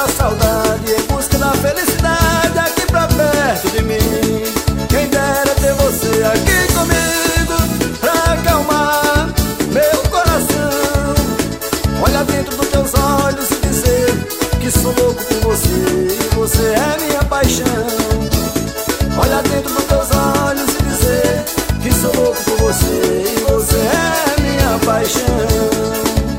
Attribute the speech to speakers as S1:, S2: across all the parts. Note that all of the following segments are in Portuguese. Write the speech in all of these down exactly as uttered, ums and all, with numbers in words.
S1: da saudade, em busca da felicidade aqui pra perto de mim. Quem dera ter você aqui comigo pra acalmar meu coração. Olhar dentro dos teus olhos e dizer que sou louco por você e você é minha paixão. Olhar dentro dos teus olhos e dizer que sou louco por você e você é minha paixão.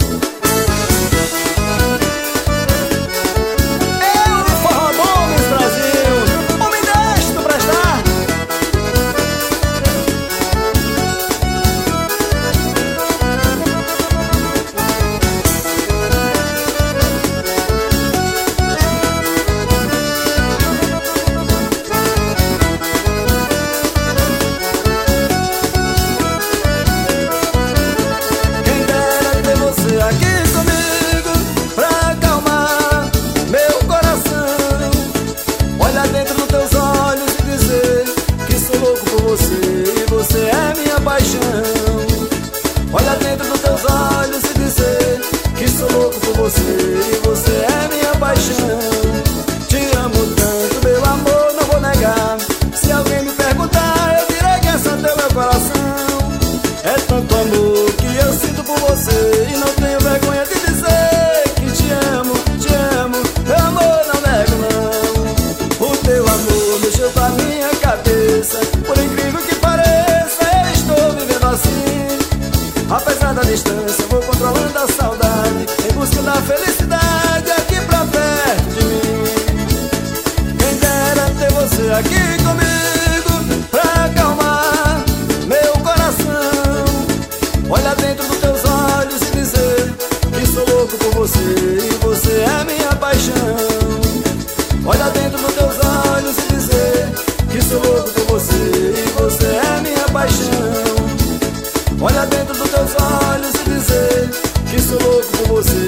S1: Aqui comigo pra acalmar meu coração. Olhar dentro dos teus olhos e dizer que sou louco por você e você é minha paixão. Olhar dentro dos teus olhos e dizer que sou louco por você e você é minha paixão. Te amo tanto, meu amor, não vou negar. Se alguém me perguntar, eu direi que essa é meu coração. É tanto amor que eu sinto por você e não tenho vergonha de dizer que te amo, te amo. Meu amor, não nego não. O teu amor mexeu com a minha cabeça. Por incrível que pareça, eu estou vivendo assim. Apesar da distância, vou controlando a saudade, em busca da felicidade aqui pra perto de mim. Quem dera ter você aqui comigo pra acalmar meu coração. Olhar dentro dos teus olhos e dizer que sou louco por você e você é minha paixão. Olhar dentro dos teus olhos e dizer que sou louco por você e você é minha paixão. Olhar dentro dos teus olhos e dizer que sou louco por você